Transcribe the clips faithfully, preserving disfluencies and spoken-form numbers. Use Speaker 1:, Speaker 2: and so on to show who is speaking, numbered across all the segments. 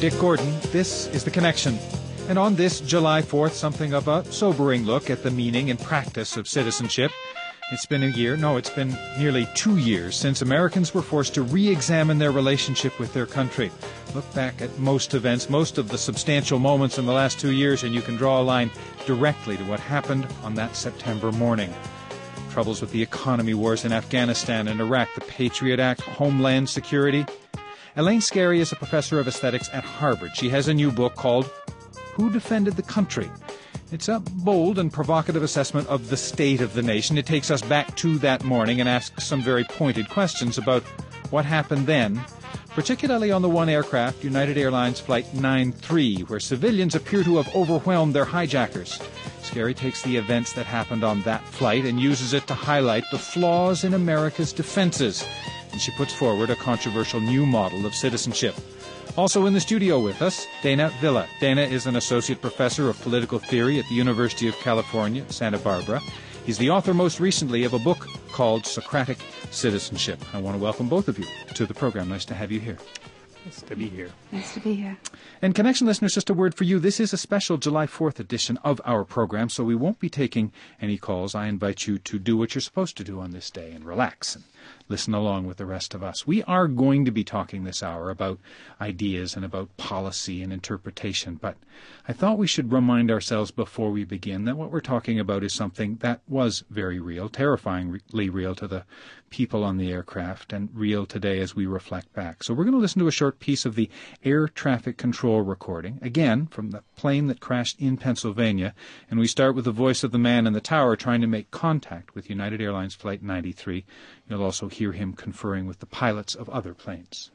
Speaker 1: Dick Gordon. This is The Connection. And on this July fourth, something of a sobering look at the meaning and practice of citizenship. It's been a year, no, it's been nearly two years since Americans were forced to re-examine their relationship with their country. Look back at most events, most of the substantial moments in the last two years, and you can draw a line directly to what happened on that September morning. Troubles with the economy, wars in Afghanistan and Iraq, the Patriot Act, Homeland Security. Elaine Scarry is a professor of aesthetics at Harvard. She has a new book called Who Defended the Country? It's a bold and provocative assessment of the state of the nation. It takes us back to that morning and asks some very pointed questions about what happened then, particularly on the one aircraft, United Airlines Flight nine three, where civilians appear to have overwhelmed their hijackers. Scarry takes the events that happened on that flight and uses it to highlight the flaws in America's defenses. And she puts forward a controversial new model of citizenship. Also in the studio with us, Dana Villa. Dana is an associate professor of political theory at the University of California, Santa Barbara. He's the author most recently of a book called Socratic Citizenship. I want to welcome both of you to the program. Nice to have you here.
Speaker 2: Nice to be here.
Speaker 3: Nice to be here.
Speaker 1: And Connection listeners, just a word for you. This is a special July fourth edition of our program, so we won't be taking any calls. I invite you to do what you're supposed to do on this day and relax and listen along with the rest of us. We are going to be talking this hour about ideas and about policy and interpretation, but I thought we should remind ourselves before we begin that what we're talking about is something that was very real, terrifyingly real to the people on the aircraft, and real today as we reflect back. So we're going to listen to a short piece of the air traffic control recording, again from the plane that crashed in Pennsylvania, and we start with the voice of the man in the tower trying to make contact with United Airlines Flight ninety-three. You'll also hear him conferring with the pilots of other planes.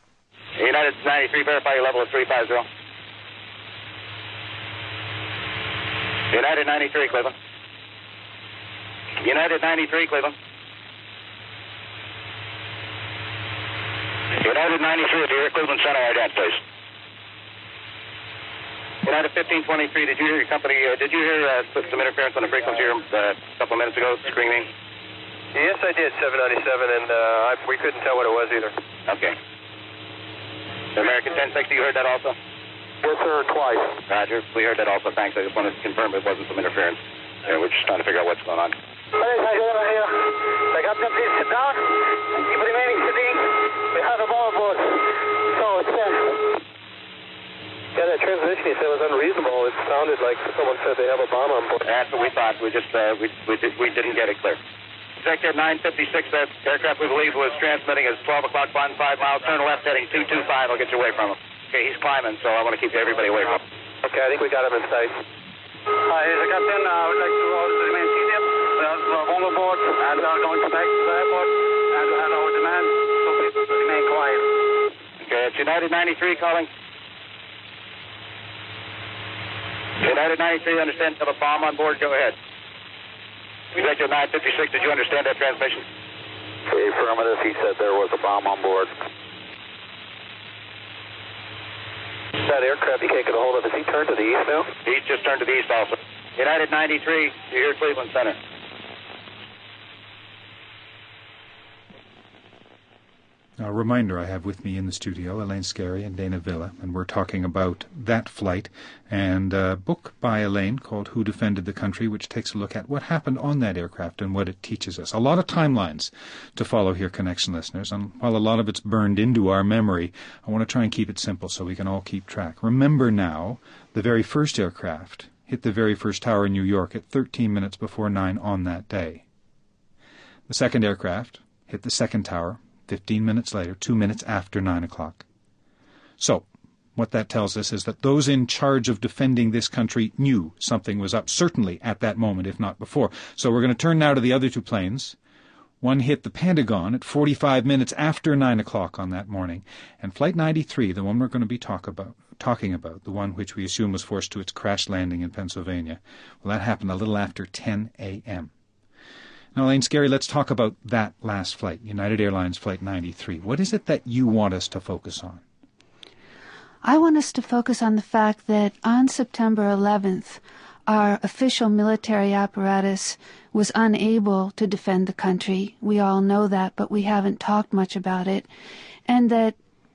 Speaker 4: United ninety-three, verify your level of three five zero. United ninety-three, Cleveland. United ninety-three, Cleveland. United ninety-three, if you're here, Cleveland Center, ident, please. United fifteen twenty-three, did you hear your company, uh, did you hear uh, some interference on the frequency here uh, a couple of minutes ago, screaming?
Speaker 5: Yes, I did, seven ninety-seven, and uh, I, we couldn't tell what it was either.
Speaker 4: Okay. The American ten sixty, you heard that also?
Speaker 5: Yes, sir, twice.
Speaker 4: Roger, we heard that also, thanks. I just wanted to confirm it wasn't some interference. Uh, we're just trying to figure out what's going on.
Speaker 5: The captain, please sit down and keep remaining sitting. We have a bomb aboard. So, it's there. Yeah, that transmission you said was unreasonable. It sounded like someone said they have a bomb on board.
Speaker 4: That's what we thought. We just, uh, we, we, did, we didn't get it clear. Executive nine fifty-six, that aircraft we believe was transmitting is twelve o'clock, one five miles, turn left heading two two five. I'll get you away from him. Okay, he's climbing, so I want to keep everybody away from him.
Speaker 5: Okay, I think we got him in sight.
Speaker 6: Hi, here's the captain. Uh, I would like to order to remain seated. We have a bomb aboard, and we are going to back to the airport, and we have our demand, so please remain quiet.
Speaker 4: Okay, it's United ninety-three calling. United ninety-three, understand, have a bomb on board, go ahead. Executive nine fifty-six, did you understand that transmission?
Speaker 5: Affirmative, he said there was a bomb on board. That aircraft he can't get a hold of, has he turned to the east now?
Speaker 4: He's just turned to the east also. United ninety-three, you hear Cleveland Center.
Speaker 1: A reminder, I have with me in the studio Elaine Scarry and Dana Villa, and we're talking about that flight and a book by Elaine called Who Defended the Country, which takes a look at what happened on that aircraft and what it teaches us. A lot of timelines to follow here, Connection listeners, and while a lot of it's burned into our memory, I want to try and keep it simple so we can all keep track. Remember now, the very first aircraft hit the very first tower in New York at thirteen minutes before nine on that day. The second aircraft hit the second tower fifteen minutes later, two minutes after nine o'clock. So, what that tells us is that those in charge of defending this country knew something was up, certainly at that moment, if not before. So we're going to turn now to the other two planes. One hit the Pentagon at forty-five minutes after nine o'clock on that morning. And Flight ninety-three, the one we're going to be talk about, talking about, the one which we assume was forced to its crash landing in Pennsylvania, well, that happened a little after ten a.m. Now, Elaine Scarry, let's talk about that last flight, United Airlines Flight ninety-three. What is it that you want us to focus on?
Speaker 3: I want us to focus on the fact that on September eleventh, our official military apparatus was unable to defend the country. We all know that, but we haven't talked much about it. And that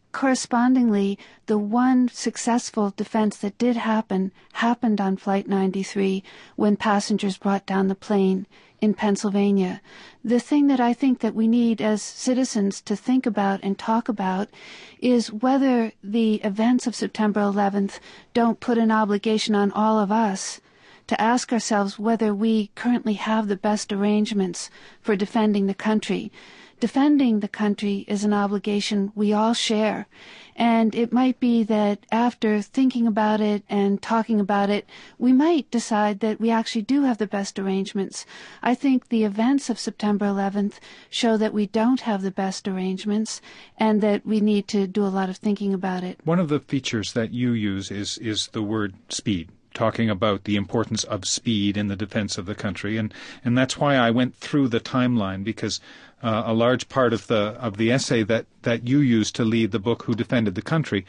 Speaker 3: correspondingly, the one successful defense that did happen happened on Flight ninety-three when passengers brought down the plane in Pennsylvania. The thing that I think that we need as citizens to think about and talk about is whether the events of September eleventh don't put an obligation on all of us to ask ourselves whether we currently have the best arrangements for defending the country. Defending the country is an obligation we all share, and it might be that after thinking about it and talking about it, we might decide that we actually do have the best arrangements. I think the events of September eleventh show that we don't have the best arrangements and that we need to do a lot of thinking about it.
Speaker 1: One of the features that you use is, is the word speed, talking about the importance of speed in the defense of the country. And, and that's why I went through the timeline, because uh, a large part of the of the essay that, that you used to lead the book, Who Defended the Country,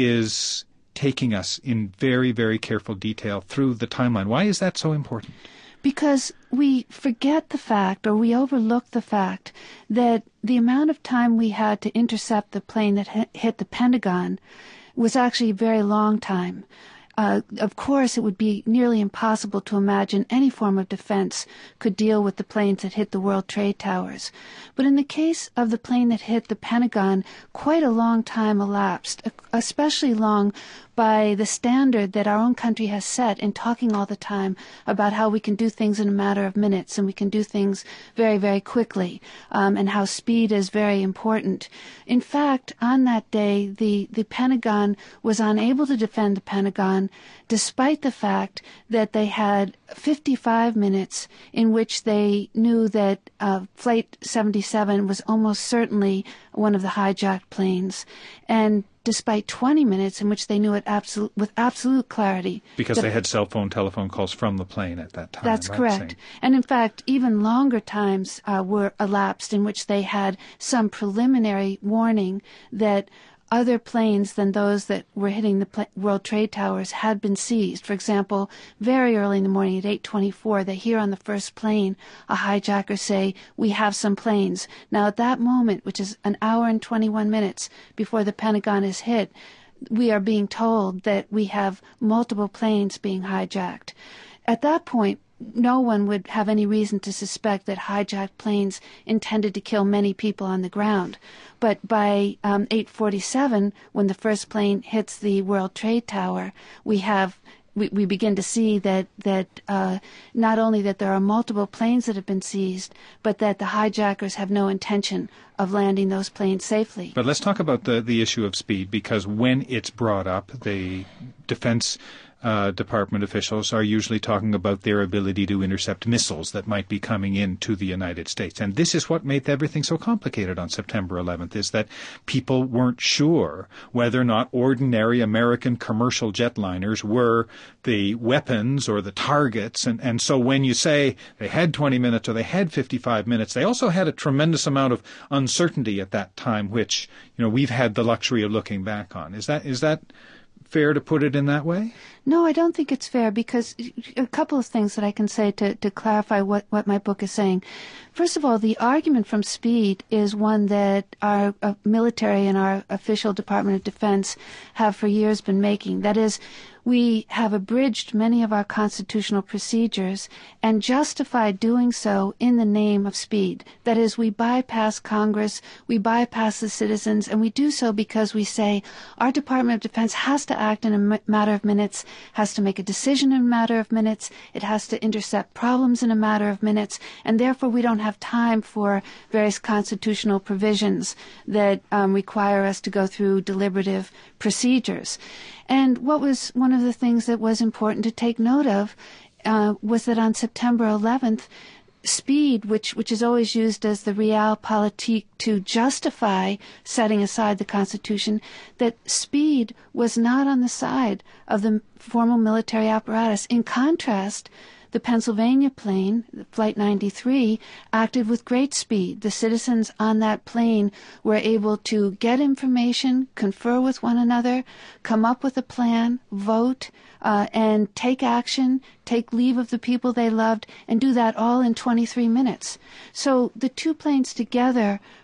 Speaker 1: is taking us in very, very careful detail through the timeline. Why is that so important?
Speaker 3: Because we forget the fact, or we overlook the fact, that the amount of time we had to intercept the plane that hit the Pentagon was actually a very long time. Uh, of course, it would be nearly impossible to imagine any form of defense could deal with the planes that hit the World Trade Towers. But in the case of the plane that hit the Pentagon, quite a long time elapsed, especially long by the standard that our own country has set in talking all the time about how we can do things in a matter of minutes and we can do things very, very quickly, um, and how speed is very important. In fact, on that day, the, the Pentagon was unable to defend the Pentagon despite the fact that they had fifty-five minutes in which they knew that uh, Flight seventy-seven was almost certainly one of the hijacked planes, and despite twenty minutes in which they knew it absolute, with absolute clarity.
Speaker 1: Because
Speaker 3: that,
Speaker 1: they had cell phone telephone calls from the plane at that time.
Speaker 3: That's
Speaker 1: right?
Speaker 3: correct.
Speaker 1: Same.
Speaker 3: And in fact, even longer times uh, were elapsed in which they had some preliminary warning that other planes than those that were hitting the pl- World Trade Towers had been seized. For example, very early in the morning at eight twenty-four, they hear on the first plane a hijacker say, "We have some planes." Now at that moment, which is an hour and twenty-one minutes before the Pentagon is hit, we are being told that we have multiple planes being hijacked. At that point, no one would have any reason to suspect that hijacked planes intended to kill many people on the ground. But by um, eight forty-seven, when the first plane hits the World Trade Tower, we have we, we begin to see that that uh, not only that there are multiple planes that have been seized, but that the hijackers have no intention of landing those planes safely.
Speaker 1: But let's talk about the, the issue of speed, because when it's brought up, the Defense Uh, department officials are usually talking about their ability to intercept missiles that might be coming into the United States. And this is what made everything so complicated on September eleventh, is that people weren't sure whether or not ordinary American commercial jetliners were the weapons or the targets. And, and so when you say they had twenty minutes or they had fifty-five minutes, they also had a tremendous amount of uncertainty at that time, which, you know, we've had the luxury of looking back on. Is that is that fair to put it in that way?
Speaker 3: No, I don't think it's fair, because a couple of things that I can say to, to clarify what, what my book is saying. First of all, the argument from speed is one that our uh, military and our official Department of Defense have for years been making. That is, we have abridged many of our constitutional procedures and justified doing so in the name of speed. That is, we bypass Congress, we bypass the citizens, and we do so because we say our Department of Defense has to act in a m- matter of minutes, has to make a decision in a matter of minutes, it has to intercept problems in a matter of minutes, and therefore we don't have time for various constitutional provisions that um, require us to go through deliberative procedures. And what was one of the things that was important to take note of uh, was that on September eleventh, speed, which which is always used as the realpolitik to justify setting aside the Constitution, that speed was not on the side of the formal military apparatus. In contrast, the Pennsylvania plane, Flight ninety-three, acted with great speed. The citizens on that plane were able to get information, confer with one another, come up with a plan, vote, uh, and take action, take leave of the people they loved, and do that all in twenty-three minutes. So the two planes together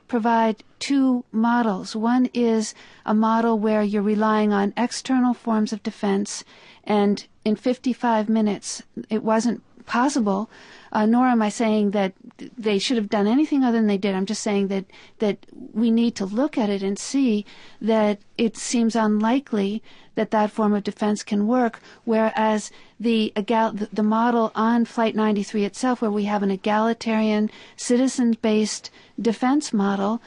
Speaker 3: provide two models. One is a model where you're relying on external forms of defense, and in fifty-five minutes it wasn't possible, uh, nor am I saying that they should have done anything other than they did. I'm just saying that, that we need to look at it and see that it seems unlikely that that form of defense can work, whereas the, egal- the model on Flight ninety-three itself, where we have an egalitarian, citizen-based defense model,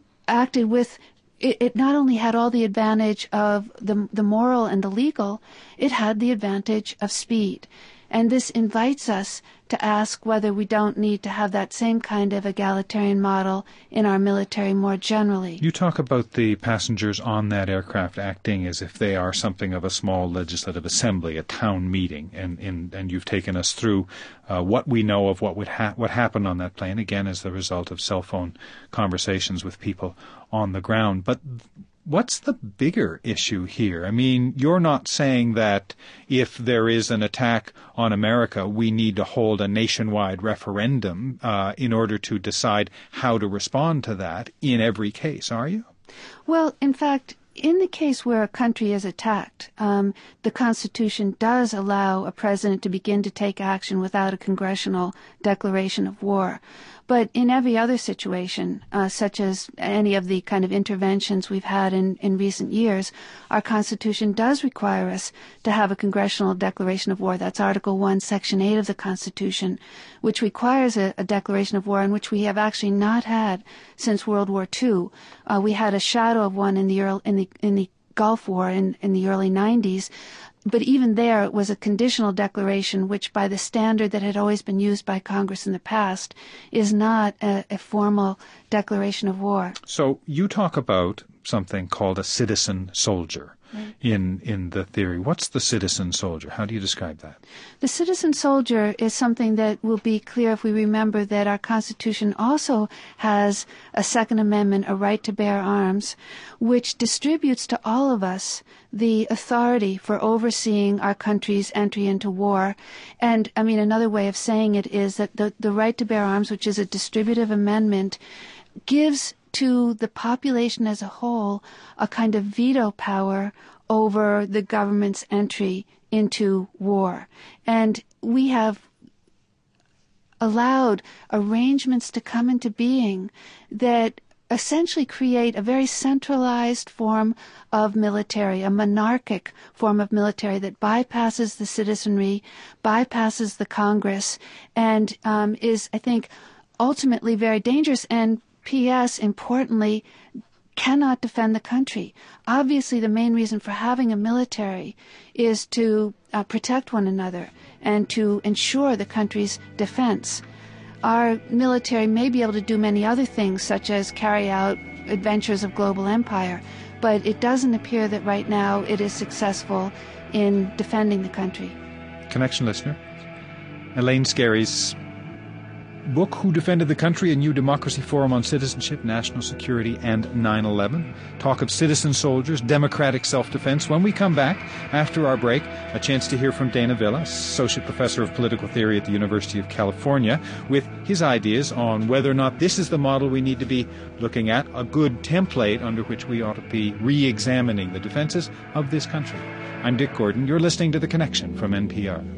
Speaker 3: acted with It, it not only had all the advantage of the, the moral and the legal, it had the advantage of speed. And this invites us to ask whether we don't need to have that same kind of egalitarian model in our military more generally.
Speaker 1: You talk about the passengers on that aircraft acting as if they are something of a small legislative assembly, a town meeting, and and, and you've taken us through uh, what we know of what would ha- what happened on that plane, again as the result of cell phone conversations with people on the ground. But what's the bigger issue here? I mean, you're not saying that if there is an attack on America, we need to hold a nationwide referendum uh, in order to decide how to respond to that in every case, are you?
Speaker 3: Well, in fact, in the case where a country is attacked, um, the Constitution does allow a president to begin to take action without a congressional declaration of war. But in every other situation, uh, such as any of the kind of interventions we've had in, in recent years, our Constitution does require us to have a congressional declaration of war. That's Article one, Section eight of the Constitution, which requires a, a declaration of war, and which we have actually not had since World War Two. Uh, we had a shadow of one in the early, in the in the Gulf War in, in the early nineties. But even there, it was a conditional declaration, which by the standard that had always been used by Congress in the past, is not a, a formal declaration of war.
Speaker 1: So you talk about something called a citizen soldier. Right. in in the theory. What's the citizen soldier? How do you describe that?
Speaker 3: The citizen soldier is something that will be clear if we remember that our Constitution also has a Second Amendment, a right to bear arms, which distributes to all of us the authority for overseeing our country's entry into war. And, I mean, another way of saying it is that the, the right to bear arms, which is a distributive amendment, gives to the population as a whole a kind of veto power over the government's entry into war. And we have allowed arrangements to come into being that essentially create a very centralized form of military, a monarchic form of military that bypasses the citizenry, bypasses the Congress, and um, is, I think, ultimately very dangerous, and P S, importantly, cannot defend the country. Obviously, the main reason for having a military is to uh, protect one another and to ensure the country's defense. Our military may be able to do many other things, such as carry out adventures of global empire, but it doesn't appear that right now it is successful in defending the country.
Speaker 1: Connection listener, Elaine Scarry's book, Who Defended the Country? A New Democracy Forum on Citizenship, National Security, and nine eleven. Talk of citizen soldiers, democratic self-defense. When we come back, after our break, a chance to hear from Dana Villa, Associate Professor of Political Theory at the University of California, with his ideas on whether or not this is the model we need to be looking at, a good template under which we ought to be re-examining the defenses of this country. I'm Dick Gordon. You're listening to The Connection from N P R.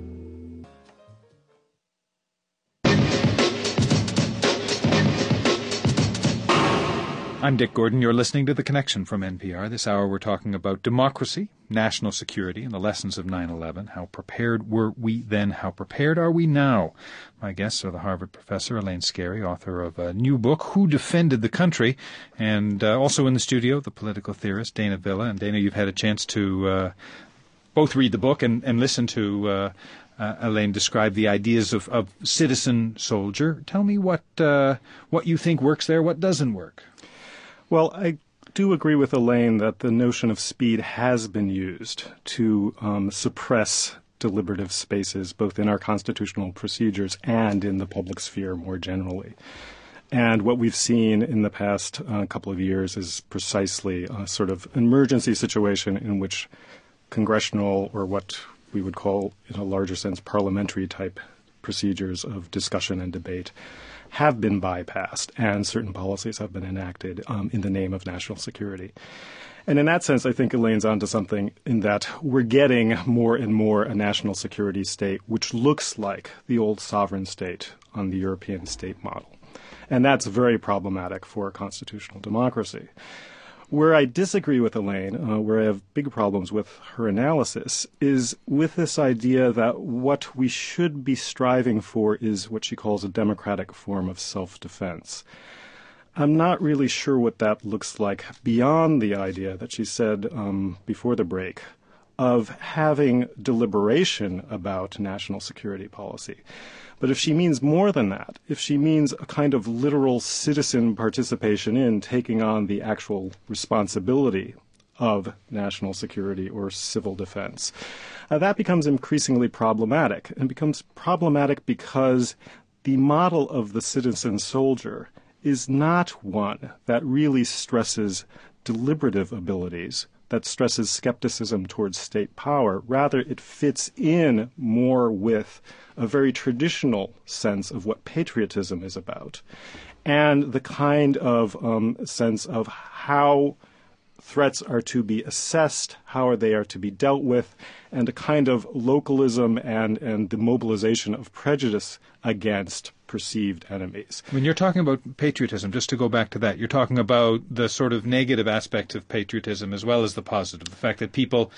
Speaker 1: I'm Dick Gordon. You're listening to The Connection from N P R. This hour we're talking about democracy, national security, and the lessons of nine eleven. How prepared were we then? How prepared are we now? My guests are the Harvard professor, Elaine Scarry, author of a new book, Who Defended the Country? And uh, also in the studio, the political theorist, Dana Villa. And Dana, you've had a chance to uh, both read the book and, and listen to uh, uh, Elaine describe the ideas of, of citizen soldier. Tell me what uh, what you think works there, what doesn't work.
Speaker 2: Well, I do agree with Elaine that the notion of speed has been used to um, suppress deliberative spaces, both in our constitutional procedures and in the public sphere more generally. And what we've seen in the past uh, couple of years is precisely a sort of emergency situation in which congressional, or what we would call in a larger sense parliamentary type procedures of discussion and debate have been bypassed, and certain policies have been enacted um, in the name of national security. And in that sense, I think Elaine's onto something in that we're getting more and more a national security state which looks like the old sovereign state on the European state model. And that's very problematic for a constitutional democracy. Where I disagree with Elaine, uh, where I have big problems with her analysis, is with this idea that what we should be striving for is what she calls a democratic form of self-defense. I'm not really sure what that looks like beyond the idea that she said um, before the break of having deliberation about national security policy. But if she means more than that, if she means a kind of literal citizen participation in taking on the actual responsibility of national security or civil defense, uh, that becomes increasingly problematic, and becomes problematic because the model of the citizen soldier is not one that really stresses deliberative abilities, that stresses skepticism towards state power. Rather, it fits in more with a very traditional sense of what patriotism is about, and the kind of um, sense of how threats are to be assessed, how they are to be dealt with, and a kind of localism and, and the mobilization of prejudice against perceived enemies.
Speaker 1: When you're talking about patriotism, just to go back to that, you're talking about the sort of negative aspects of patriotism as well as the positive. The fact that people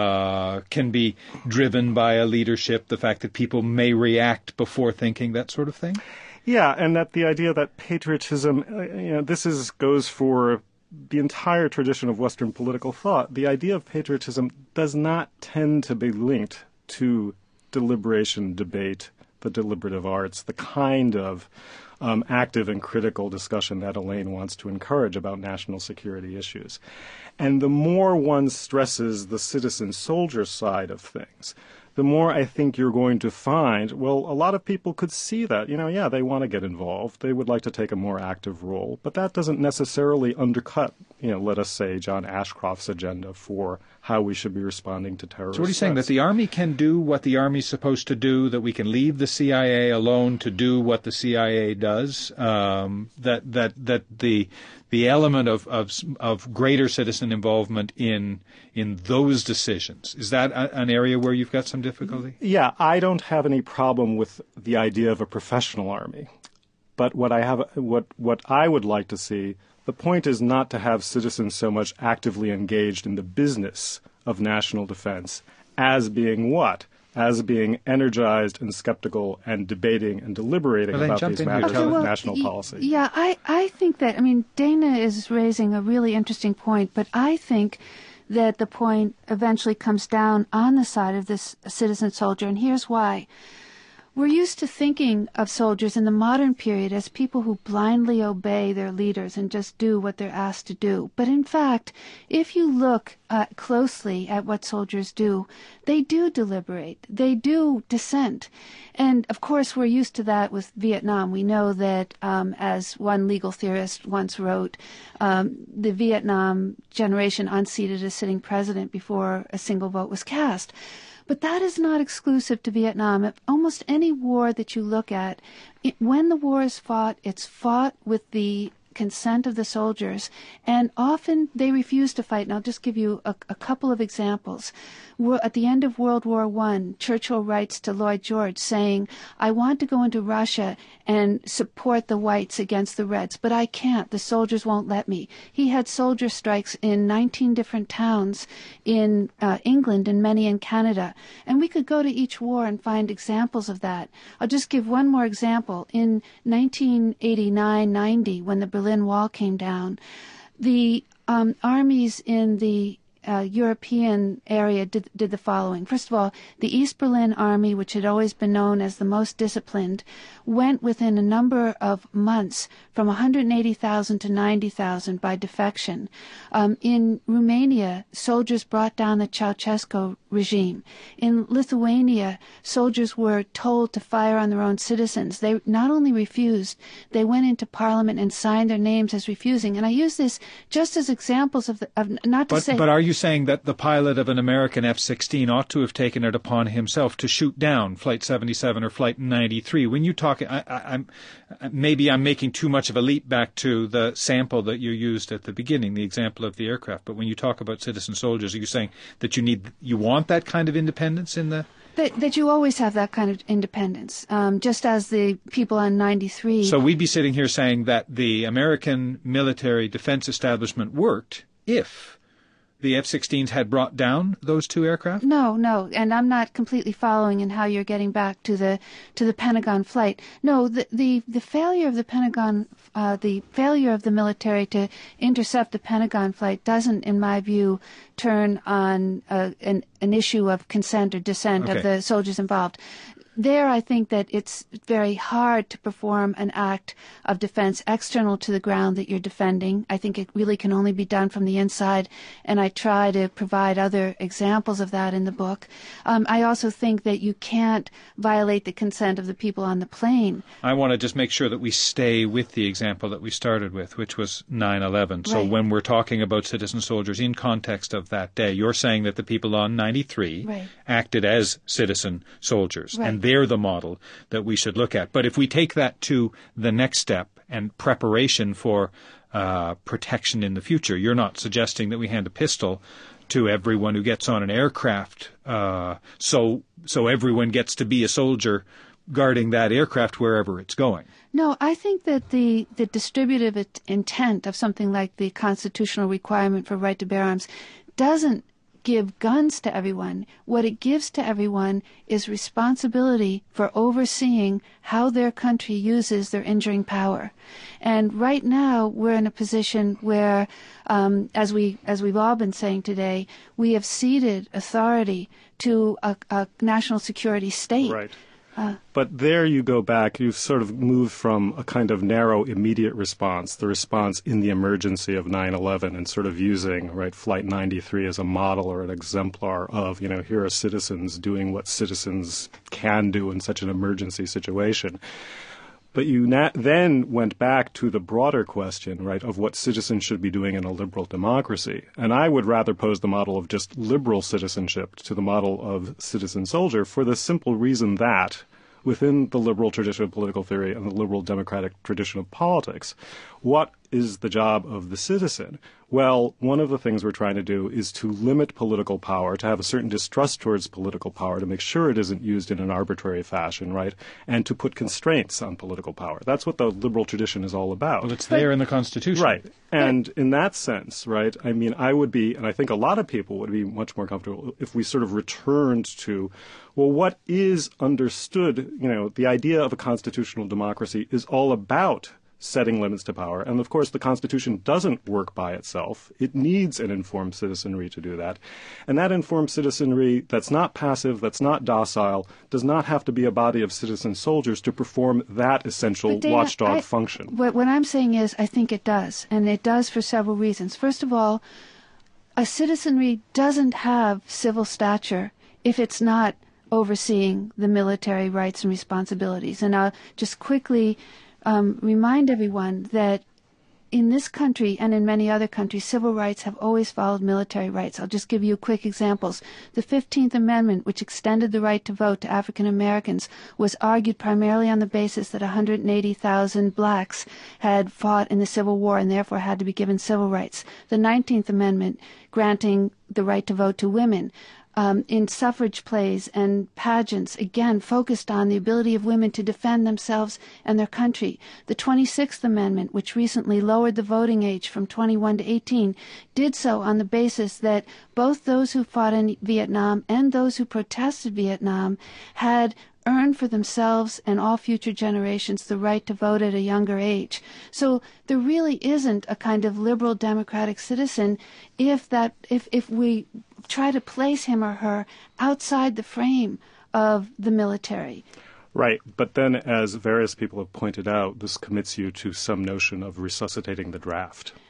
Speaker 1: uh, can be driven by a leadership, the fact that people may react before thinking, that sort of thing?
Speaker 2: Yeah, and that the idea that patriotism, uh, you know, this is goes for the entire tradition of Western political thought. The idea of patriotism does not tend to be linked to deliberation, debate, the deliberative arts, the kind of um, active and critical discussion that Elaine wants to encourage about national security issues. And the more one stresses the citizen-soldier side of things, the more I think you're going to find, well, a lot of people could see that, you know, yeah, they want to get involved. They would like to take a more active role. But that doesn't necessarily undercut, you know, let us say, John Ashcroft's agenda for how we should be responding to terrorist
Speaker 1: So what are you saying,
Speaker 2: threats.
Speaker 1: that the Army can do what the Army's supposed to do, that we can leave the C I A alone to do what the C I A does, um, that that that the the element of, of of greater citizen involvement in in those decisions, is that a, an area where you've got some difficulty?
Speaker 2: Yeah, I don't have any problem with the idea of a professional army. But what I have, what what I would like to see, the point is not to have citizens so much actively engaged in the business of national defense as being what? As being energized and skeptical and debating and deliberating
Speaker 1: Well, then
Speaker 2: about
Speaker 1: jump
Speaker 2: these
Speaker 1: in here,
Speaker 2: matters
Speaker 1: tell
Speaker 2: of
Speaker 1: us.
Speaker 2: national
Speaker 3: y-
Speaker 2: policy.
Speaker 3: Yeah, I, I think that, I mean, Dana is raising a really interesting point, but I think that the point eventually comes down on the side of this citizen soldier, and here's why. We're used to thinking of soldiers in the modern period as people who blindly obey their leaders and just do what they're asked to do. But in fact, if you look uh, closely at what soldiers do, they do deliberate. They do dissent. And of course, we're used to that with Vietnam. We know that, um, as one legal theorist once wrote, um, the Vietnam generation unseated a sitting president before a single vote was cast. But that is not exclusive to Vietnam. At almost any war that you look at, it, when the war is fought, it's fought with the consent of the soldiers, and often they refuse to fight. And I'll just give you a, a couple of examples. We're, at the end of World War One, Churchill writes to Lloyd George saying, I want to go into Russia and support the whites against the reds, but I can't. The soldiers won't let me. He had soldier strikes in nineteen different towns in uh, England and many in Canada. And we could go to each war and find examples of that. I'll just give one more example. In nineteen eighty-nine ninety, when the Berlin Wall came down, the um, armies in the Uh, European area did, did the following. First of all, the East Berlin Army, which had always been known as the most disciplined, went within a number of months from one hundred eighty thousand to ninety thousand by defection. Um, in Romania, soldiers brought down the Ceausescu regime. In Lithuania, soldiers were told to fire on their own citizens. They not only refused, they went into parliament and signed their names as refusing. And I use this just as examples of, the, of not to
Speaker 1: but,
Speaker 3: say...
Speaker 1: But are you saying that the pilot of an American F sixteen ought to have taken it upon himself to shoot down Flight seventy-seven or Flight ninety-three? When you talk, I, I, I'm, maybe I'm making too much of a leap back to the sample that you used at the beginning, the example of the aircraft. But when you talk about citizen soldiers, are you saying that you need, you want that kind of independence in the...
Speaker 3: That, that you always have that kind of independence, um, just as the people on ninety-three...
Speaker 1: So we'd be sitting here saying that the American military defense establishment worked if the F sixteens had brought down those two aircraft?
Speaker 3: No, no, and I'm not completely following in how you're getting back to the to the Pentagon flight. No, the the, the failure of the Pentagon, uh, the failure of the military to intercept the Pentagon flight doesn't, in my view, turn on uh, an an issue of consent or dissent
Speaker 1: Okay.
Speaker 3: of the soldiers involved. There, I think that it's very hard to perform an act of defense external to the ground that you're defending. I think it really can only be done from the inside, and I try to provide other examples of that in the book. Um, I also think that you can't violate the consent of the people on the plane.
Speaker 1: I want to just make sure that we stay with the example that we started with, which was nine eleven. So
Speaker 3: Right.
Speaker 1: when we're talking about citizen soldiers in context of that day, you're saying that the people on ninety-three
Speaker 3: Right.
Speaker 1: acted as citizen soldiers,
Speaker 3: Right.
Speaker 1: and they're the model that we should look at. But if we take that to the next step and preparation for uh, protection in the future, you're not suggesting that we hand a pistol to everyone who gets on an aircraft, uh, so so everyone gets to be a soldier guarding that aircraft wherever it's going.
Speaker 3: No, I think that the, the distributive it- intent of something like the constitutional requirement for right to bear arms doesn't give guns to everyone. What it gives to everyone is responsibility for overseeing how their country uses their injuring power. And right now, we're in a position where, um, as we as we've all been saying today, we have ceded authority to a, a national security state.
Speaker 2: Right. But there you go back, you've sort of moved from a kind of narrow immediate response, the response in the emergency of nine eleven, and sort of using, right, Flight ninety-three as a model or an exemplar of, you know, here are citizens doing what citizens can do in such an emergency situation. But you na- then went back to the broader question, right, of what citizens should be doing in a liberal democracy. And I would rather pose the model of just liberal citizenship to the model of citizen soldier for the simple reason that within the liberal tradition of political theory and the liberal democratic tradition of politics, what is the job of the citizen? Well, one of the things we're trying to do is to limit political power, to have a certain distrust towards political power, to make sure it isn't used in an arbitrary fashion, right? And to put constraints on political power. That's what the liberal tradition is all about.
Speaker 1: Well, it's there in the Constitution.
Speaker 2: Right. And in that sense, right, I mean, I would be, and I think a lot of people would be much more comfortable if we sort of returned to, well, what is understood, you know, the idea of a constitutional democracy is all about setting limits to power. And of course, the Constitution doesn't work by itself. It needs an informed citizenry to do that. And that informed citizenry that's not passive, that's not docile, does not have to be a body of citizen soldiers to perform that essential
Speaker 3: But Dana,
Speaker 2: watchdog
Speaker 3: I-
Speaker 2: function.
Speaker 3: What, what I'm saying is I think it does, and it does for several reasons. First of all, a citizenry doesn't have civil stature if it's not overseeing the military rights and responsibilities. And I'll just quickly um, remind everyone that in this country and in many other countries, civil rights have always followed military rights. I'll just give you quick examples. The fifteenth Amendment, which extended the right to vote to African Americans, was argued primarily on the basis that one hundred eighty thousand blacks had fought in the Civil War and therefore had to be given civil rights. The nineteenth Amendment, granting the right to vote to women, Um, in suffrage plays and pageants, again, focused on the ability of women to defend themselves and their country. The twenty-sixth Amendment, which recently lowered the voting age from twenty-one to eighteen, did so on the basis that both those who fought in Vietnam and those who protested Vietnam had earned for themselves and all future generations the right to vote at a younger age. So there really isn't a kind of liberal democratic citizen if that if, if we try to place him or her outside the frame of the military.
Speaker 2: Right. But then, as various people have pointed out, this commits you to some notion of resuscitating the draft.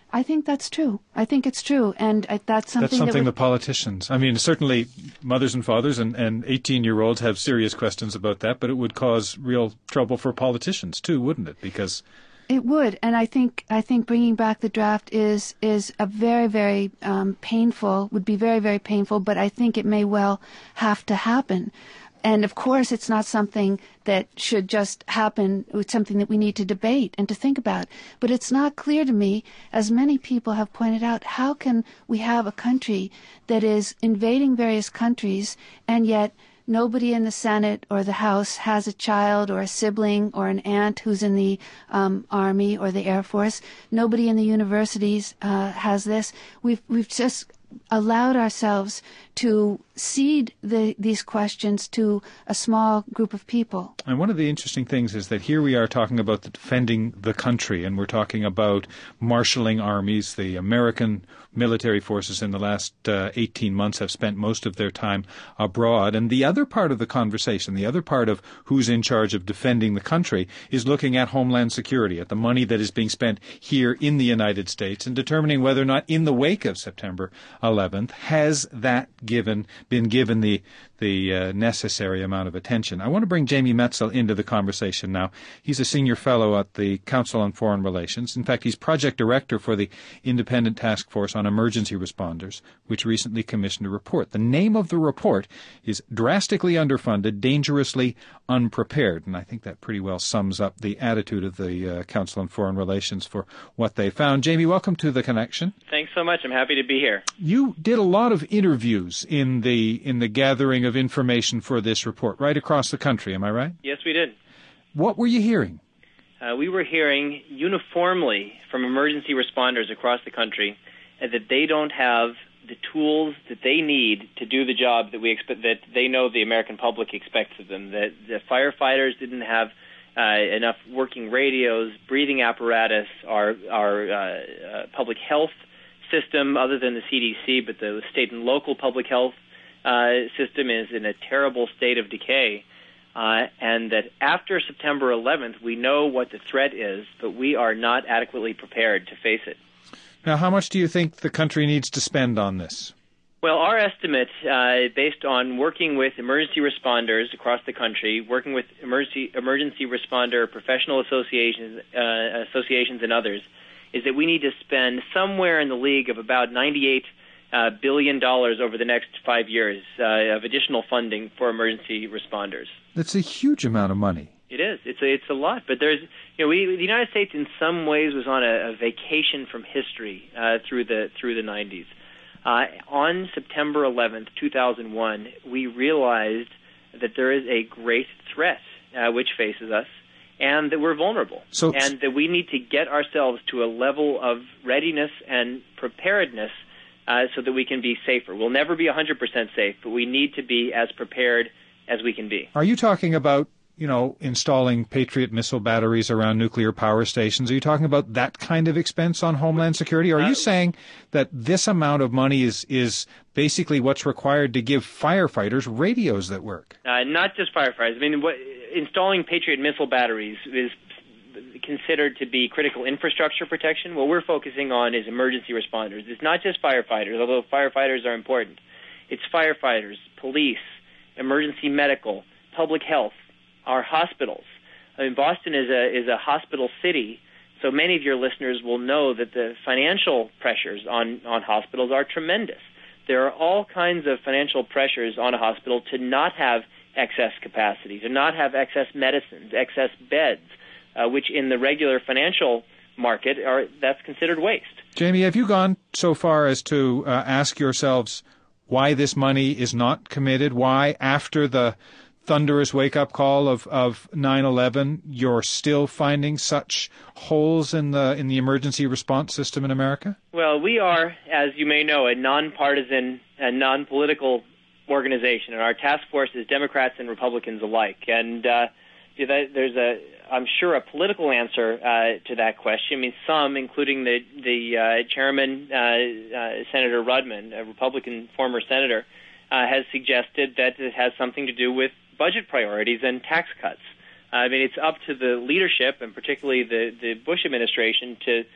Speaker 3: I think that's true. I think it's true, and I, that's something.
Speaker 1: That's something
Speaker 3: that
Speaker 1: the politicians. I mean, certainly mothers and fathers and, and eighteen-year-olds have serious questions about that, but it would cause real trouble for politicians too, wouldn't it? Because
Speaker 3: it would, and I think I think bringing back the draft is is a very very um, painful. Would be very very painful, but I think it may well have to happen. And of course, it's not something that should just happen. It's something that we need to debate and to think about. But it's not clear to me, as many people have pointed out, how can we have a country that is invading various countries and yet nobody in the Senate or the House has a child or a sibling or an aunt who's in the um, Army or the Air Force. Nobody in the universities uh, has this. We've we've just allowed ourselves to cede the, these questions to a small group of people.
Speaker 1: And one of the interesting things is that here we are talking about the defending the country, and we're talking about marshaling armies. The American military forces in the last uh, eighteen months have spent most of their time abroad. And the other part of the conversation, the other part of who's in charge of defending the country, is looking at homeland security, at the money that is being spent here in the United States, and determining whether or not in the wake of September eleventh has that given been given the the uh, necessary amount of attention. I want to bring Jamie Metzl into the conversation now. He's a senior fellow at the Council on Foreign Relations. In fact, he's project director for the Independent Task Force on Emergency Responders, which recently commissioned a report. The name of the report is Drastically Underfunded, Dangerously Unprepared, and I think that pretty well sums up the attitude of the uh, Council on Foreign Relations for what they found. Jamie, welcome to The Connection.
Speaker 7: Thanks so much. I'm happy to be here.
Speaker 1: You did a lot of interviews in the in the gathering of information for this report right across the country, am I right?
Speaker 7: Yes, we did.
Speaker 1: What were you hearing?
Speaker 7: Uh, we were hearing uniformly from emergency responders across the country uh, that they don't have the tools that they need to do the job that we expect, that they know the American public expects of them. That the firefighters didn't have uh, enough working radios, breathing apparatus, our our uh, uh, public health system, other than the C D C, but the state and local public health Uh, system is in a terrible state of decay, uh, and that after September eleventh, we know what the threat is, but we are not adequately prepared to face it.
Speaker 1: Now, how much do you think the country needs to spend on this?
Speaker 7: Well, our estimate, uh, based on working with emergency responders across the country, working with emergency emergency responder professional associations, uh, associations and others, is that we need to spend somewhere in the league of about ninety-eight Uh, billion dollars over the next five years uh, of additional funding for emergency responders.
Speaker 1: That's a huge amount of money.
Speaker 7: It is. It's a, it's a lot. But there's, you know, we, the United States in some ways was on a, a vacation from history uh, through the through the nineties. Uh, on September eleventh, two thousand one, we realized that there is a great threat uh, which faces us, and that we're vulnerable,
Speaker 1: so,
Speaker 7: and that we need to get ourselves to a level of readiness and preparedness Uh, so that we can be safer. We'll never be one hundred percent safe, but we need to be as prepared as we can be.
Speaker 1: Are you talking about, you know, installing Patriot missile batteries around nuclear power stations? Are you talking about that kind of expense on Homeland Security? Or are you uh, saying that this amount of money is, is basically what's required to give firefighters radios that work?
Speaker 7: Uh, not just firefighters. I mean, what, installing Patriot missile batteries is considered to be critical infrastructure protection. What we're focusing on is emergency responders. It's not just firefighters, although firefighters are important. It's firefighters, police, emergency medical, public health, our hospitals. I mean, Boston is a is a hospital city, so many of your listeners will know that the financial pressures on, on hospitals are tremendous. There are all kinds of financial pressures on a hospital to not have excess capacity, to not have excess medicines, excess beds, Uh, which in the regular financial market, are that's considered waste.
Speaker 1: Jamie, have you gone so far as to uh, ask yourselves why this money is not committed? Why, after the thunderous wake-up call of, of nine eleven, you're still finding such holes in the in the emergency response system in America?
Speaker 7: Well, we are, as you may know, a nonpartisan and non-political organization, and our task force is Democrats and Republicans alike. And uh, there's a I'm sure a political answer uh, to that question. I mean, some, including the the uh, chairman, uh, uh, Senator Rudman, a Republican former senator, uh, has suggested that it has something to do with budget priorities and tax cuts. Uh, I mean, it's up to the leadership, and particularly the, the Bush administration, to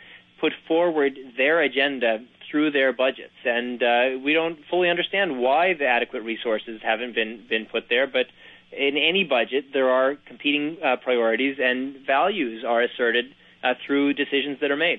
Speaker 7: put forward their agenda through their budgets. And uh, we don't fully understand why the adequate resources haven't been, been put there, but in any budget there are competing uh, priorities and values are asserted uh, through decisions that are made.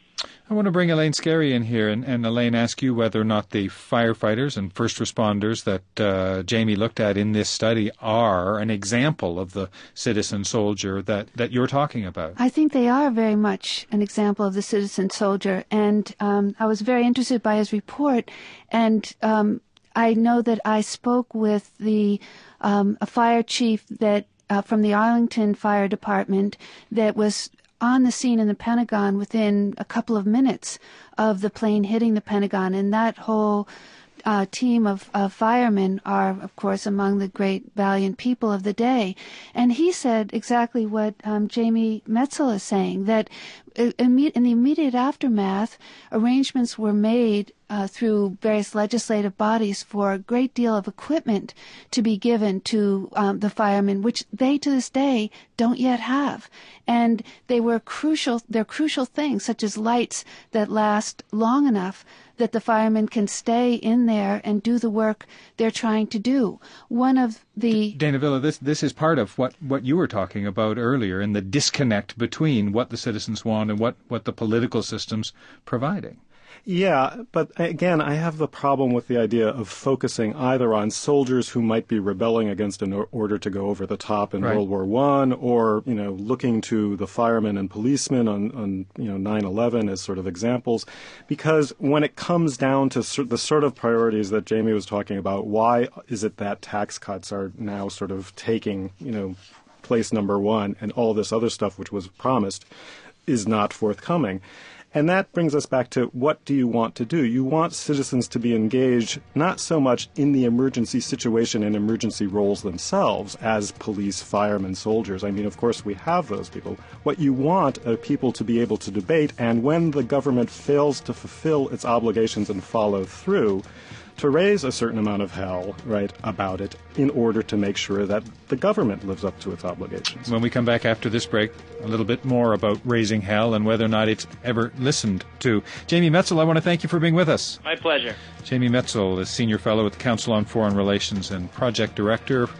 Speaker 1: I want to bring Elaine Scarry in here, and, and Elaine, ask you whether or not the firefighters and first responders that uh, Jamie looked at in this study are an example of the citizen soldier that, that you're talking about.
Speaker 3: I think they are very much an example of the citizen soldier, and um, I was very interested by his report, and um, I know that I spoke with the um, a fire chief that uh, from the Arlington Fire Department that was on the scene in the Pentagon within a couple of minutes of the plane hitting the Pentagon. And that whole uh, team of, of firemen are, of course, among the great valiant people of the day. And he said exactly what um, Jamie Metzl is saying, that in the immediate aftermath, arrangements were made uh, through various legislative bodies for a great deal of equipment to be given to um, the firemen, which they to this day don't yet have. And they were crucial, they're crucial things, such as lights that last long enough that the firemen can stay in there and do the work they're trying to do. One of the...
Speaker 1: Dana Villa, this this is part of what, what you were talking about earlier, in the disconnect between what the citizens want and what, what the political system's providing.
Speaker 2: Yeah, but again, I have the problem with the idea of focusing either on soldiers who might be rebelling against an order to go over the top in
Speaker 1: right.
Speaker 2: World War One, or, you know, looking to the firemen and policemen on, on you know, nine eleven as sort of examples. Because when it comes down to the sort of priorities that Jamie was talking about, why is it that tax cuts are now sort of taking, you know, place number one, and all this other stuff which was promised is not forthcoming? And that brings us back to, what do you want to do? You want citizens to be engaged not so much in the emergency situation and emergency roles themselves as police, firemen, soldiers. I mean, of course, we have those people. What you want are people to be able to debate, and when the government fails to fulfill its obligations and follow through, to raise a certain amount of hell, right, about it in order to make sure that the government lives up to its obligations.
Speaker 1: When we come back after this break, a little bit more about raising hell and whether or not it's ever listened to. Jamie Metzl, I want to thank you for being with us.
Speaker 7: My pleasure.
Speaker 1: Jamie Metzl is Senior Fellow at the Council on Foreign Relations and Project Director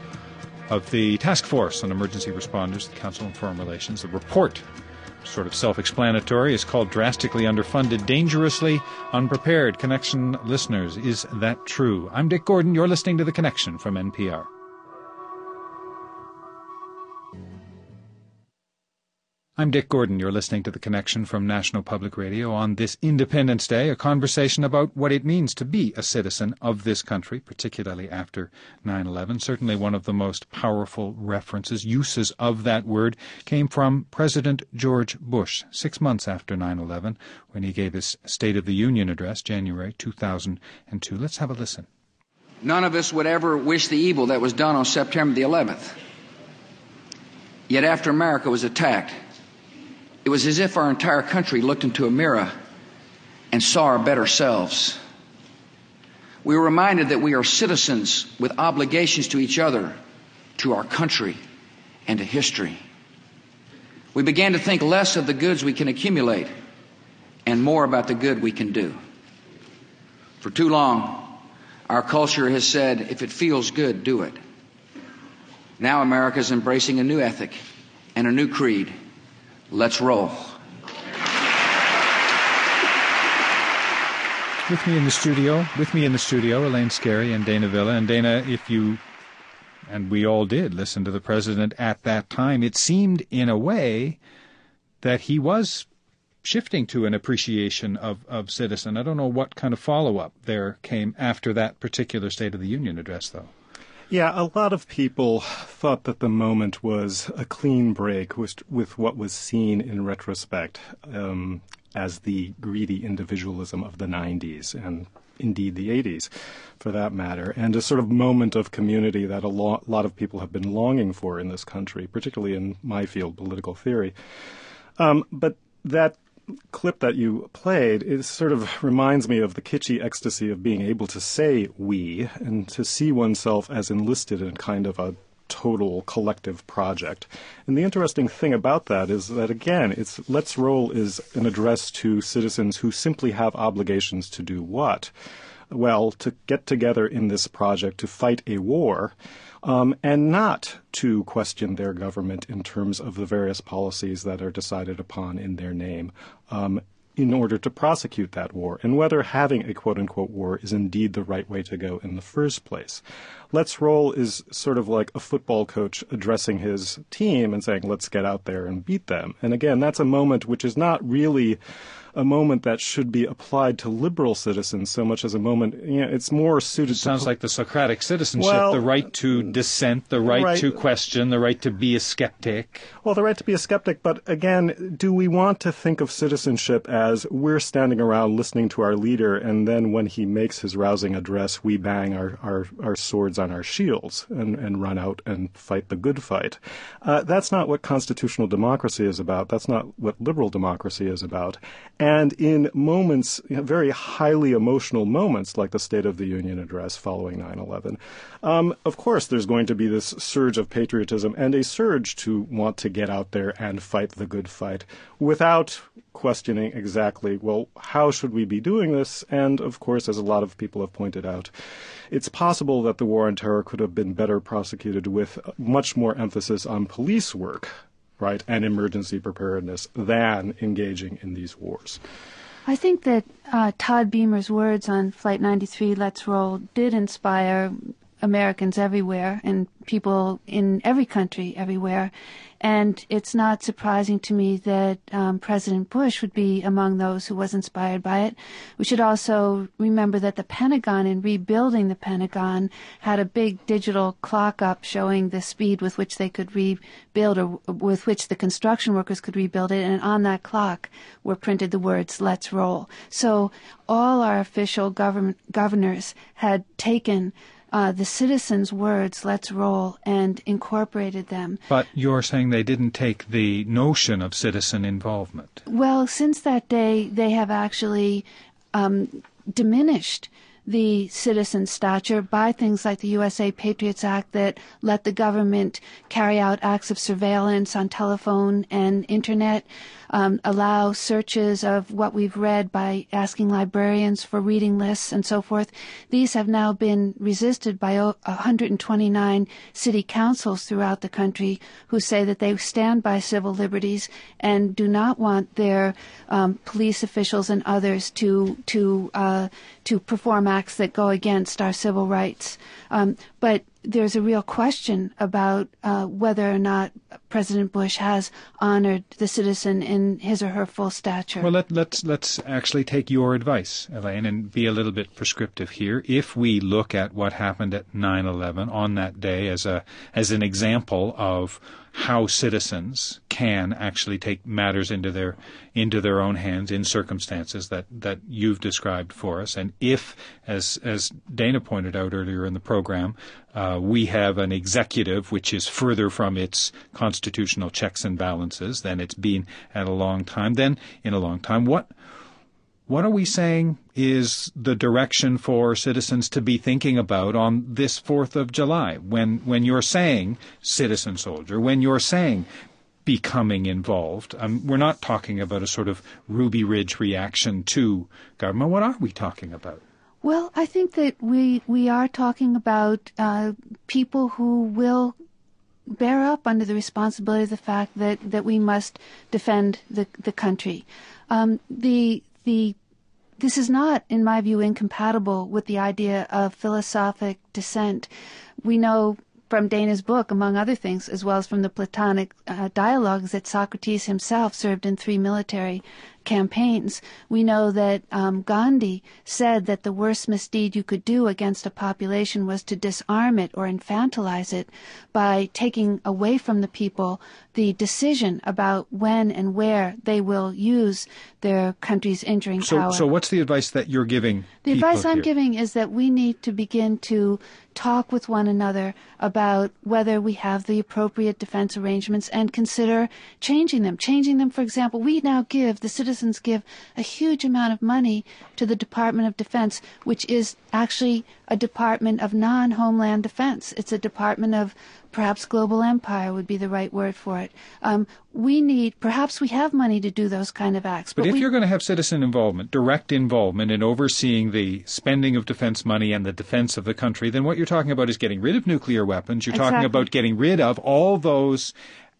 Speaker 1: of the Task Force on Emergency Responders, the Council on Foreign Relations. The report, sort of self-explanatory, is called Drastically Underfunded, Dangerously Unprepared. Connection listeners, is that true? I'm Dick Gordon. You're listening to The Connection from N P R. I'm Dick Gordon. You're listening to The Connection from National Public Radio on this Independence Day, a conversation about what it means to be a citizen of this country, particularly after nine eleven. Certainly one of the most powerful references, uses of that word, came from President George Bush, six months after nine eleven, when he gave his State of the Union address, January two thousand two. Let's have a listen.
Speaker 8: None of us would ever wish the evil that was done on September the eleventh. Yet after America was attacked, it was as if our entire country looked into a mirror and saw our better selves. We were reminded that we are citizens with obligations to each other, to our country, and to history. We began to think less of the goods we can accumulate and more about the good we can do. For too long, our culture has said, if it feels good, do it. Now America is embracing a new ethic and a new creed. Let's roll.
Speaker 1: With me in the studio, with me in the studio, Elaine Scarry and Dana Villa. And Dana, if you, and we all did, listen to the president at that time, it seemed in a way that he was shifting to an appreciation of, of citizen. I don't know what kind of follow-up there came after that particular State of the Union address, though.
Speaker 2: Yeah, a lot of people thought that the moment was a clean break with, with what was seen in retrospect um, as the greedy individualism of the nineties and indeed the eighties, for that matter, and a sort of moment of community that a lo- lot of people have been longing for in this country, particularly in my field, political theory. Um, but that clip that you played, it sort of reminds me of the kitschy ecstasy of being able to say we and to see oneself as enlisted in kind of a total collective project. And the interesting thing about that is that, again, it's Let's Roll is an address to citizens who simply have obligations to do what? Well, to get together in this project to fight a war, um, and not to question their government in terms of the various policies that are decided upon in their name, um, in order to prosecute that war, and whether having a quote-unquote war is indeed the right way to go in the first place. Let's Roll is sort of like a football coach addressing his team and saying, let's get out there and beat them. And again, that's a moment which is not really a moment that should be applied to liberal citizens so much as a moment, you know, it's more suited
Speaker 1: it sounds
Speaker 2: to...
Speaker 1: like the Socratic citizenship,
Speaker 2: well,
Speaker 1: the right to dissent, the right, right to question, the right to be a skeptic.
Speaker 2: Well, the right to be a skeptic, but again, do we want to think of citizenship as we're standing around listening to our leader, and then when he makes his rousing address, we bang our, our, our swords on our shields and, and run out and fight the good fight? Uh, that's not what constitutional democracy is about. That's not what liberal democracy is about. And in moments, you know, very highly emotional moments, like the State of the Union address following nine eleven, um, of course there's going to be this surge of patriotism and a surge to want to get out there and fight the good fight without questioning exactly, well, how should we be doing this? And, of course, as a lot of people have pointed out, it's possible that the war on terror could have been better prosecuted with much more emphasis on police work, right, and emergency preparedness than engaging in these wars.
Speaker 3: I think that uh, Todd Beamer's words on Flight ninety-three, Let's Roll, did inspire Americans everywhere and people in every country everywhere. And it's not surprising to me that um, President Bush would be among those who was inspired by it. We should also remember that the Pentagon, in rebuilding the Pentagon, had a big digital clock up showing the speed with which they could rebuild, or with which the construction workers could rebuild it. And on that clock were printed the words, Let's Roll. So all our official government governors had taken Uh, the citizens' words, Let's Roll, and incorporated them.
Speaker 1: But you're saying they didn't take the notion of citizen involvement.
Speaker 3: Well, since that day, they have actually um, diminished the citizen stature by things like the U S A Patriots Act that let the government carry out acts of surveillance on telephone and internet, um, allow searches of what we've read by asking librarians for reading lists and so forth. These have now been resisted by one hundred twenty-nine city councils throughout the country who say that they stand by civil liberties and do not want their um, police officials and others to to uh, to perform acts that go against our civil rights. Um, but there's a real question about uh, whether or not President Bush has honored the citizen in his or her full stature.
Speaker 1: Well, let, let's let's actually take your advice, Elaine, and be a little bit prescriptive here. If we look at what happened at nine eleven on that day as a as an example of how citizens can actually take matters into their into their own hands in circumstances that, that you've described for us, and if, as as Dana pointed out earlier in the program, uh, we have an executive which is further from its constitutional checks and balances than it's been at a long time, then in a long time, what what are we saying is the direction for citizens to be thinking about on this fourth of July, when when you're saying citizen soldier, when you're saying becoming involved? Um, we're not talking about a sort of Ruby Ridge reaction to government. What are we talking about?
Speaker 3: Well, I think that we we are talking about uh, people who will bear up under the responsibility of the fact that, that we must defend the the country. Um, the the This is not, in my view, incompatible with the idea of philosophic dissent. We know from Dana's book, among other things, as well as from the Platonic uh, dialogues, that Socrates himself served in three military campaigns. We know that um, Gandhi said that the worst misdeed you could do against a population was to disarm it or infantilize it by taking away from the people the decision about when and where they will use their country's injuring
Speaker 1: so,
Speaker 3: power.
Speaker 1: So what's the advice that you're giving
Speaker 3: The
Speaker 1: people
Speaker 3: advice I'm
Speaker 1: here?
Speaker 3: giving is that we need to begin to talk with one another about whether we have the appropriate defense arrangements and consider changing them. Changing them, for example, we now give the citizens citizens give a huge amount of money to the Department of Defense, which is actually a department of non-homeland defense. It's a department of perhaps global empire would be the right word for it. Um, we need, perhaps we have money to do those kind of acts.
Speaker 1: But,
Speaker 3: but
Speaker 1: if
Speaker 3: we,
Speaker 1: you're going to have citizen involvement, direct involvement in overseeing the spending of defense money and the defense of the country, then what you're talking about is getting rid of nuclear weapons. You're
Speaker 3: Exactly.
Speaker 1: talking about getting rid of all those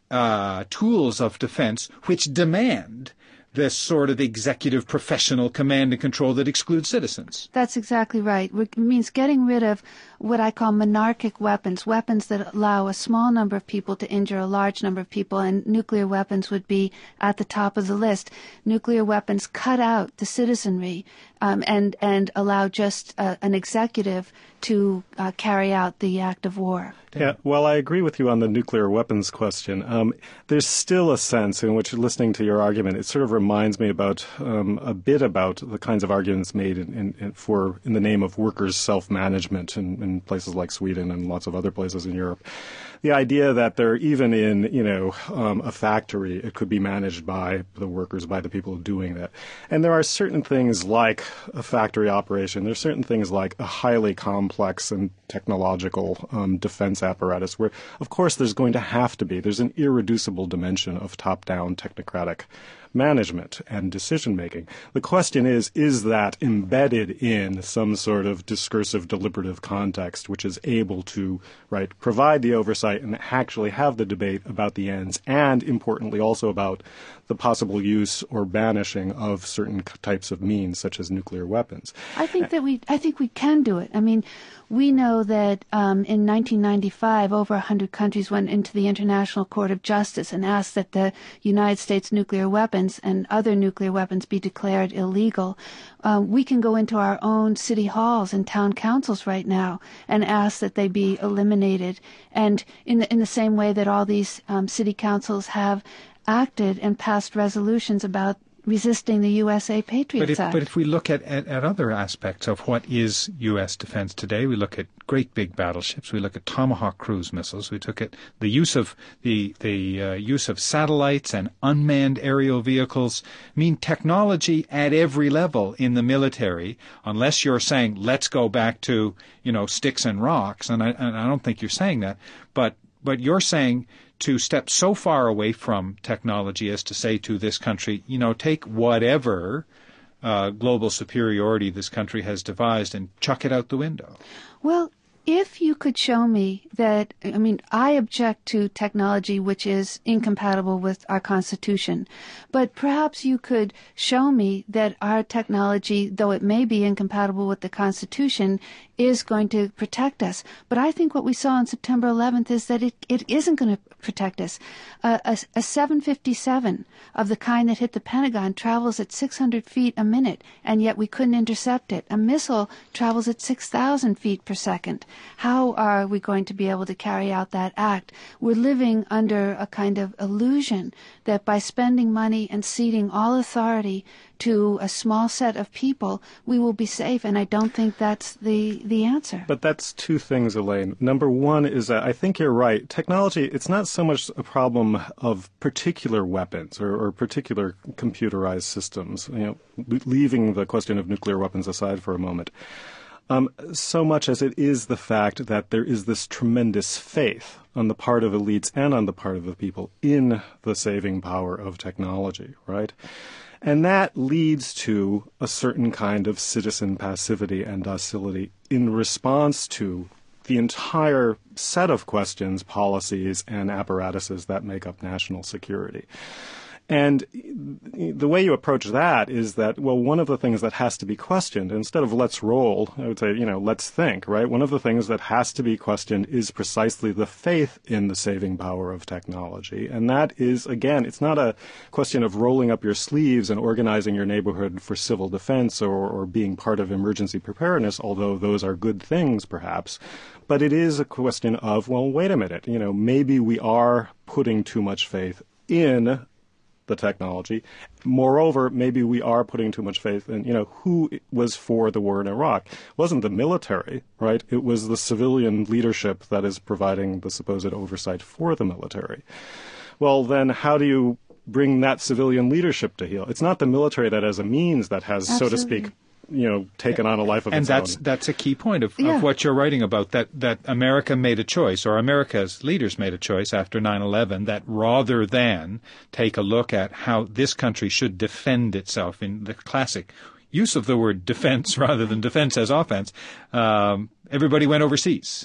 Speaker 1: uh, tools of defense which demand this sort of executive professional command and control that excludes citizens.
Speaker 3: That's exactly right. It means getting rid of what I call monarchic weapons, weapons that allow a small number of people to injure a large number of people, and nuclear weapons would be at the top of the list. Nuclear weapons cut out the citizenry um, and, and allow just uh, an executive to uh, carry out the act of war.
Speaker 2: Yeah, well, I agree with you on the nuclear weapons question. Um, there's still a sense in which, listening to your argument, it sort of reminds me about um, a bit about the kinds of arguments made in, in, in, for in the name of workers' self-management in, in places like Sweden and lots of other places in Europe. The idea that they're even in, you know, um, a factory, it could be managed by the workers, by the people doing that. And there are certain things like a factory operation. There's certain things like a highly complex and technological um, defense apparatus where, of course, there's going to have to be. There's an irreducible dimension of top-down technocratic management and decision-making. The question is, is that embedded in some sort of discursive deliberative context which is able to, right, provide the oversight and actually have the debate about the ends and, importantly, also about the possible use or banishing of certain types of means, such as nuclear weapons.
Speaker 3: I think that we, I think we can do it. I mean, we know that um, in nineteen ninety-five, over one hundred countries went into the International Court of Justice and asked that the United States nuclear weapons and other nuclear weapons be declared illegal. Um, we can go into our own city halls and town councils right now and ask that they be eliminated. And in the, in the same way that all these um, city councils have acted and passed resolutions about resisting the U S A Patriots
Speaker 1: but if,
Speaker 3: Act.
Speaker 1: But if we look at, at, at other aspects of what is U S defense today, we look at great big battleships, we look at Tomahawk cruise missiles, we took at the use of the the uh, use of satellites and unmanned aerial vehicles. I mean, technology at every level in the military, unless you're saying let's go back to, you know, sticks and rocks, and I, and I don't think you're saying that, but but you're saying to step so far away from technology as to say to this country, you know, take whatever uh, global superiority this country has devised and chuck it out the window.
Speaker 3: Well, if you could show me that, I mean, I object to technology which is incompatible with our Constitution, but perhaps you could show me that our technology, though it may be incompatible with the Constitution, is going to protect us. But I think what we saw on September eleventh is that it, it isn't going to protect us. Uh, a, a seven fifty-seven of the kind that hit the Pentagon travels at six hundred feet a minute, and yet we couldn't intercept it. A missile travels at six thousand feet per second. How are we going to be able to carry out that act? We're living under a kind of illusion that by spending money and ceding all authority to a small set of people, we will be safe, and I don't think that's the, the answer.
Speaker 2: But that's two things, Elaine. Number one is that I think you're right. Technology, it's not so much a problem of particular weapons or, or particular computerized systems, you know, leaving the question of nuclear weapons aside for a moment. Um, so much as it is the fact that there is this tremendous faith on the part of elites and on the part of the people in the saving power of technology, right? And that leads to a certain kind of citizen passivity and docility in response to the entire set of questions, policies, and apparatuses that make up national security. And the way you approach that is that, well, one of the things that has to be questioned, instead of let's roll, I would say, you know, let's think, right? One of the things that has to be questioned is precisely the faith in the saving power of technology. And that is, again, it's not a question of rolling up your sleeves and organizing your neighborhood for civil defense or, or being part of emergency preparedness, although those are good things, perhaps. But it is a question of, well, wait a minute, you know, maybe we are putting too much faith in the technology. Moreover, maybe we are putting too much faith in, you know, who was for the war in Iraq. It wasn't the military, right? It was the civilian leadership that is providing the supposed oversight for the military. Well, then how do you bring that civilian leadership to heel. It's not the military that as a means that has,
Speaker 3: Absolutely.
Speaker 2: so to speak, you know, taken on a life of
Speaker 1: and
Speaker 2: its
Speaker 1: that's
Speaker 2: own.
Speaker 1: that's a key point of,
Speaker 3: Yeah.
Speaker 1: of what you're writing about, that, that America made a choice, or America's leaders made a choice after nine eleven, that rather than take a look at how this country should defend itself in the classic use of the word defense rather than defense as offense, um, everybody went overseas.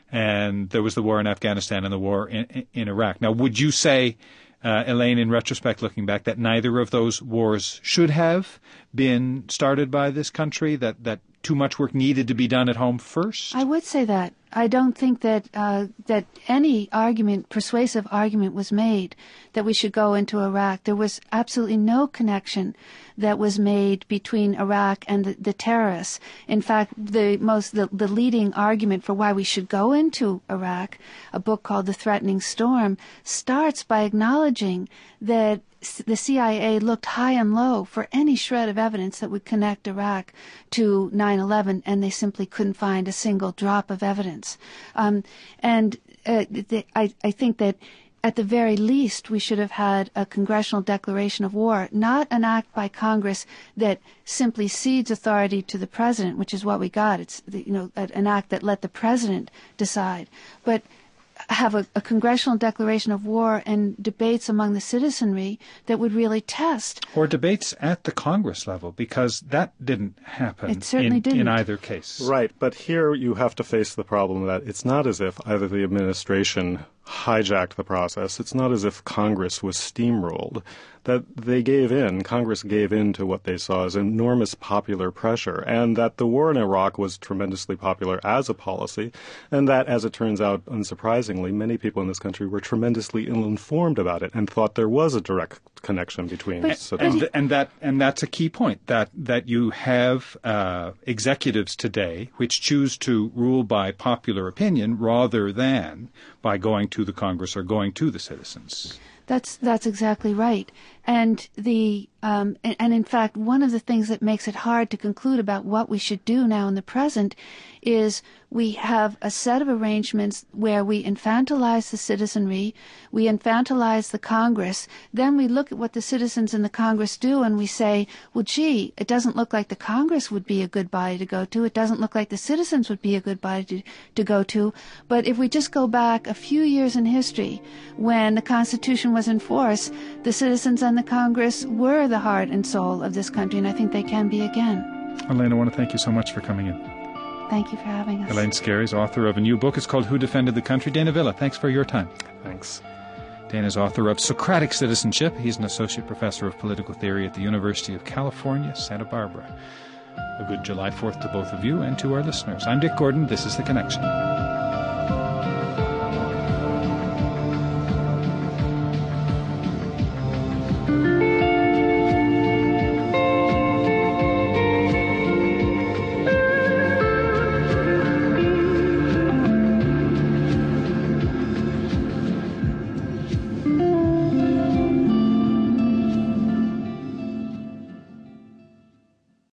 Speaker 1: And there was the war in Afghanistan and the war in, in, in Iraq. Now, would you say, Uh, Elaine, in retrospect, looking back, that neither of those wars should have been started by this country, that, that too much work needed to be done at home first?
Speaker 3: I would say that. I don't think that uh, that any argument, persuasive argument, was made that we should go into Iraq. There was absolutely no connection that was made between Iraq and the, the terrorists. In fact, the most the, the leading argument for why we should go into Iraq, a book called The Threatening Storm, starts by acknowledging that the C I A looked high and low for any shred of evidence that would connect Iraq to nine eleven, and they simply couldn't find a single drop of evidence. Um, and uh, the, I, I think that at the very least we should have had a congressional declaration of war, not an act by Congress that simply cedes authority to the president, which is what we got. It's the, you know an act that let the president decide, but have a, a congressional declaration of war and debates among the citizenry that would really test.
Speaker 1: Or debates at the Congress level, because that didn't happen
Speaker 3: It certainly
Speaker 1: in,
Speaker 3: didn't.
Speaker 1: in either case.
Speaker 2: Right, but here you have to face the problem that it's not as if either the administration hijacked the process. It's not as if Congress was steamrolled. That they gave in, Congress gave in to what they saw as enormous popular pressure, and that the war in Iraq was tremendously popular as a policy, and that, as it turns out, unsurprisingly, many people in this country were tremendously ill-informed about it and thought there was a direct connection between
Speaker 3: But-
Speaker 2: Saddam.
Speaker 1: And, and that and that's a key point, that that you have uh, executives today which choose to rule by popular opinion rather than by going to the Congress or going to the citizens.
Speaker 3: That's that's exactly right. And the um, and, and in fact, one of the things that makes it hard to conclude about what we should do now in the present is we have a set of arrangements where we infantilize the citizenry, we infantilize the Congress, then we look at what the citizens in the Congress do and we say, well, gee, it doesn't look like the Congress would be a good body to go to. It doesn't look like the citizens would be a good body to, to go to. But if we just go back a few years in history, when the Constitution was in force, the citizens and the Congress were the heart and soul of this country, and I think they can be again.
Speaker 1: Elaine, I want to thank you so much for coming in.
Speaker 3: Thank you for having us.
Speaker 1: Elaine Scarry, author of a new book. It's called Who Defended the Country? Dana Villa, thanks for your time.
Speaker 2: Thanks.
Speaker 1: Dana's author of Socratic Citizenship. He's an associate professor of political theory at the University of California, Santa Barbara. A good July fourth to both of you and to our listeners. I'm Dick Gordon. This is The Connection.